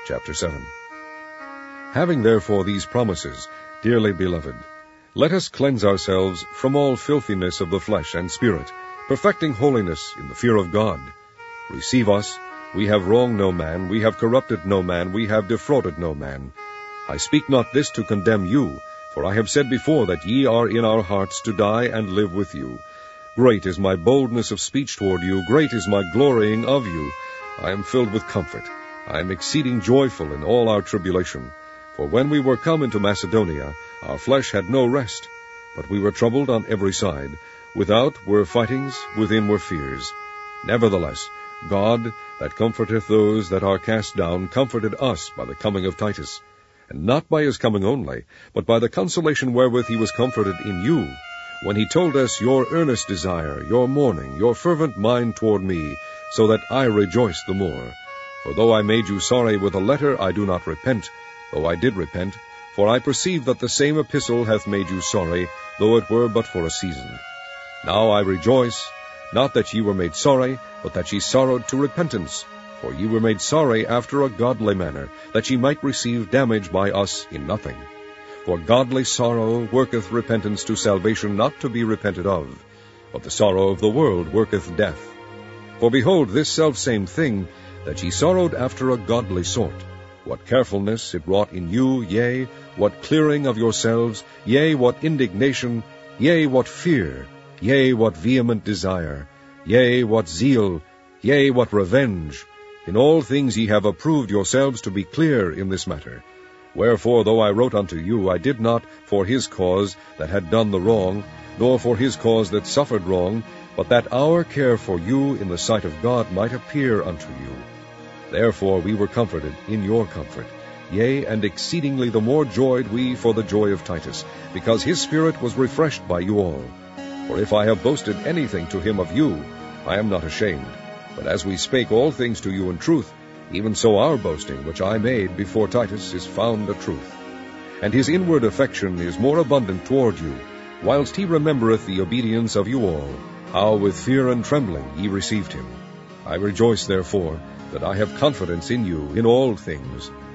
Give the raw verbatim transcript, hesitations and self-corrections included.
chapter seven. Having therefore these promises, dearly beloved, let us cleanse ourselves from all filthiness of the flesh and spirit, perfecting holiness in the fear of God. Receive us. We have wronged no man, we have corrupted no man, we have defrauded no man. I speak not this to condemn you, for I have said before that ye are in our hearts to die and live with you. Great is my boldness of speech toward you, great is my glorying of you. I am filled with comfort. I am exceeding joyful in all our tribulation. For when we were come into Macedonia, our flesh had no rest, but we were troubled on every side. Without were fightings, within were fears. Nevertheless, God, that comforteth those that are cast down, comforted us by the coming of Titus, and not by his coming only, but by the consolation wherewith he was comforted in you, when he told us your earnest desire, your mourning, your fervent mind toward me, so that I rejoiced the more. For though I made you sorry with a letter, I do not repent, though I did repent, for I perceive that the same epistle hath made you sorry, though it were but for a season. Now I rejoice, not that ye were made sorry, but that ye sorrowed to repentance. For ye were made sorry after a godly manner, that ye might receive damage by us in nothing. For godly sorrow worketh repentance to salvation, not to be repented of. But the sorrow of the world worketh death. For behold, this selfsame thing, that ye sorrowed after a godly sort, what carefulness it wrought in you, yea, what clearing of yourselves, yea, what indignation, yea, what fear, yea, what vehement desire, yea, what zeal, yea, what revenge. In all things ye have approved yourselves to be clear in this matter. Wherefore, though I wrote unto you, I did not for his cause that had done the wrong, nor for his cause that suffered wrong, but that our care for you in the sight of God might appear unto you. Therefore we were comforted in your comfort, yea, and exceedingly the more joyed we for the joy of Titus, because his spirit was refreshed by you all. For if I have boasted anything to him of you, I am not ashamed. But as we spake all things to you in truth, even so our boasting, which I made before Titus, is found a truth. And his inward affection is more abundant toward you, whilst he remembereth the obedience of you all, how with fear and trembling ye received him. I rejoice therefore that I have confidence in you in all things,